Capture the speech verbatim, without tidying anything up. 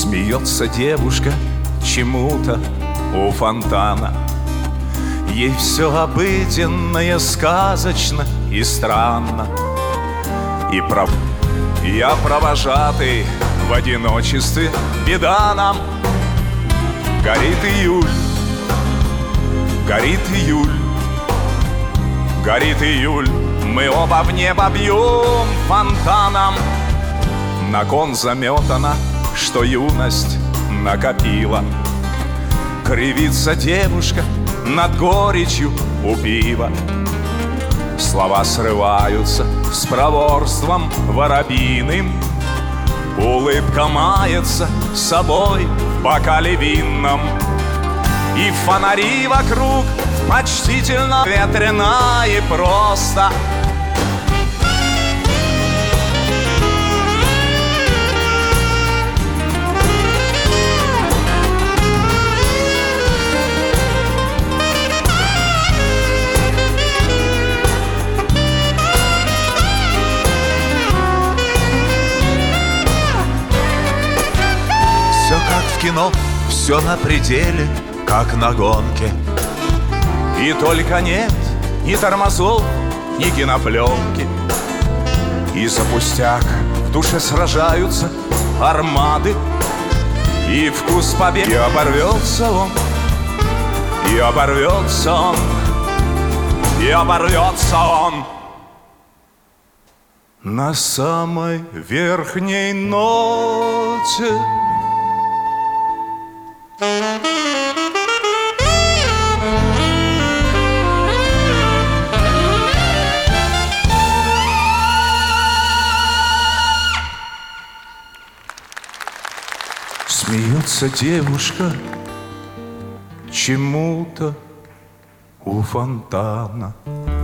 Смеется девушка чему-то у фонтана. Ей все обыденное, сказочно и странно. И пров... я провожатый в одиночестве, беда нам. Горит июль, горит июль, горит июль. Мы оба в небо бьем фонтаном. На кон заметана, что юность накопила. Кривится девушка над горечью у пива. Слова срываются с проворством воробьиным. Улыбка мается собой в бокале винном. И фонари вокруг почтительно ветрено и просто. Все как в кино, все на пределе, как на гонке. И только нет ни тормозов, ни кинопленки. И за пустяк в душе сражаются армады. И вкус победы. И оборвется он, и оборвется он, и оборвется он на самой верхней ноте. Смеется девушка чему-то у фонтана.